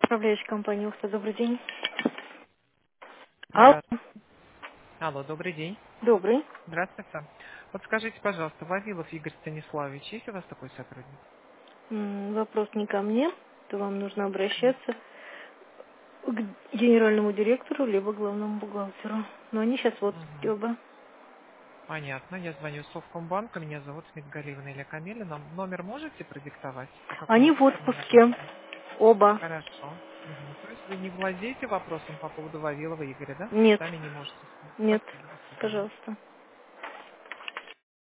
Управляющая компания Ухта, добрый день. Алло, Здравствуйте. Алло, добрый день. добрый. Здравствуйте. Вот скажите, пожалуйста, Вавилов Игорь Станиславович, есть у вас такой сотрудник? Вопрос не ко мне, то вам нужно обращаться к генеральному директору, либо главному бухгалтеру. Но они сейчас вот Мгм. оба. Понятно. Я звоню с Совкомбанка. Меня зовут Смит Галиевна Илья Камилина. Номер можете продиктовать? По какому Они в поводу мне надо отпуске, звонить? оба. Хорошо. Мгм. То есть вы не владеете вопросом по поводу Вавилова Игоря, да? Нет, Сами не можете. нет, Спасибо. До свидания. пожалуйста.